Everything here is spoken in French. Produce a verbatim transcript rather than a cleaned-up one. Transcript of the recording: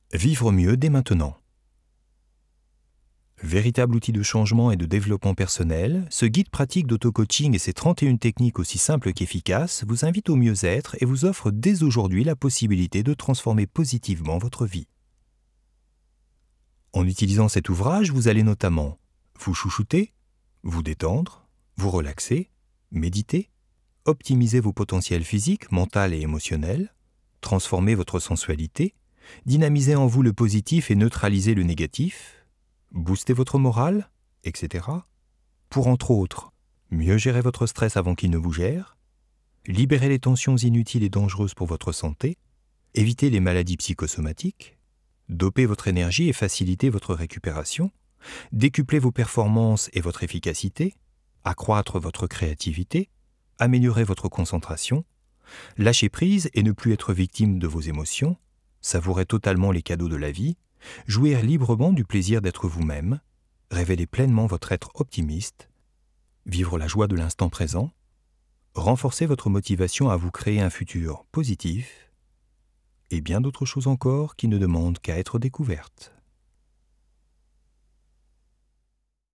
Vivre mieux dès maintenant. Véritable outil de changement et de développement personnel, ce guide pratique d'auto-coaching et ses trente et une techniques aussi simples qu'efficaces vous invite au mieux-être et vous offre dès aujourd'hui la possibilité de transformer positivement votre vie. En utilisant cet ouvrage, vous allez notamment vous chouchouter, vous détendre, vous relaxer, méditer, optimiser vos potentiels physiques, mentaux et émotionnels, transformer votre sensualité, dynamiser en vous le positif et neutraliser le négatif, booster votre morale, et cetera, pour entre autres, mieux gérer votre stress avant qu'il ne vous gère, libérer les tensions inutiles et dangereuses pour votre santé, éviter les maladies psychosomatiques, doper votre énergie et faciliter votre récupération, décupler vos performances et votre efficacité, accroître votre créativité, améliorer votre concentration, lâcher prise et ne plus être victime de vos émotions, savourer totalement les cadeaux de la vie, jouir librement du plaisir d'être vous-même, révéler pleinement votre être optimiste, vivre la joie de l'instant présent, renforcer votre motivation à vous créer un futur positif, et bien d'autres choses encore qui ne demandent qu'à être découvertes.